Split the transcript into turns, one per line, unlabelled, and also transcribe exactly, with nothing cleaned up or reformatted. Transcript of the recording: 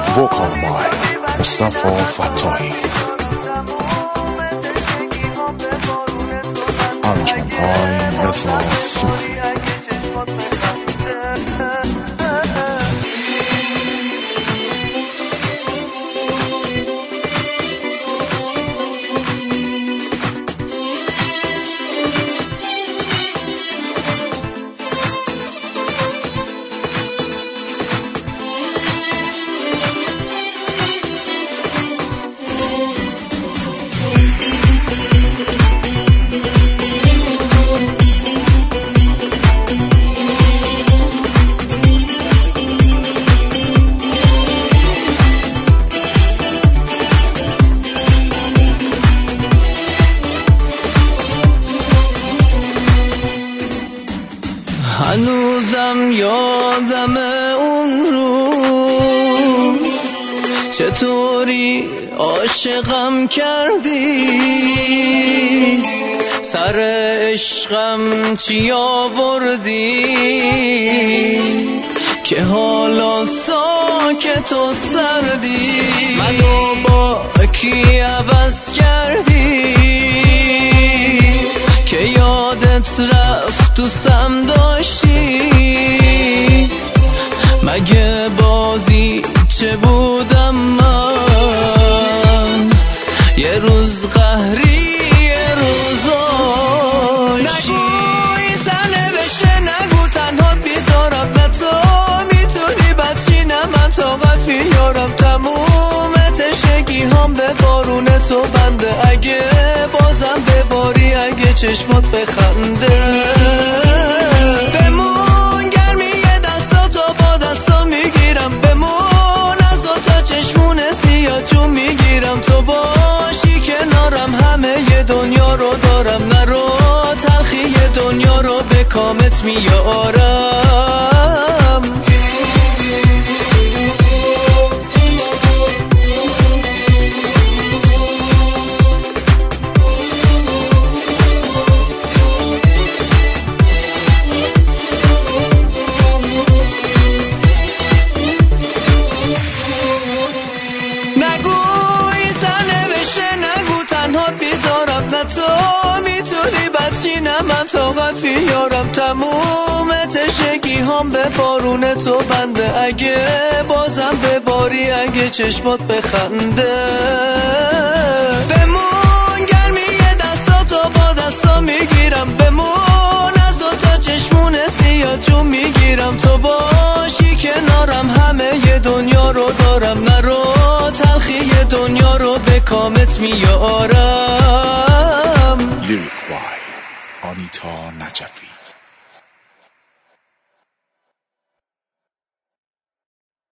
وکال بای مصطفی فتاحی. آرنجمنت های رضا صوفی.
هنوزم یادم اون رو چطوری عاشقم کردی، سر عشقم چی آوردی که حالا ساکت و سردی. منو با کی عوض کردی که یادت رفت دوستم داشتی؟ مگه بازی چه بودم من، یه روز قهری یه روز آشی. نگوی زنه بشه، نگو تنهات بیزارم، نه تو میتونی بچی نه من طاقت بیارم. تموم تشگی هم به بارون تو بنده، اگه بازم بباری اگه چشمات بخنده. بمون گرمی دستاتو با دستا میگیرم، بمون از دوتا چشمون سیاه جون میگیرم. تو باشی کنارم همه ی دنیا رو دارم، نرو تلخی دنیا رو به کامت میارم. طاقت بیارم، تموم تشگی هم به بارون تو بنده، اگه بازم بباری اگه چشمات بخنده. بمون گرمی دستاتو با دستا میگیرم، بمون از دوتا چشمون سیاه جون میگیرم. تو باشی کنارم همه ی دنیا رو دارم، نرو تلخی دنیا رو به کامت میارم.
لیریک بای آنیتا نجفی.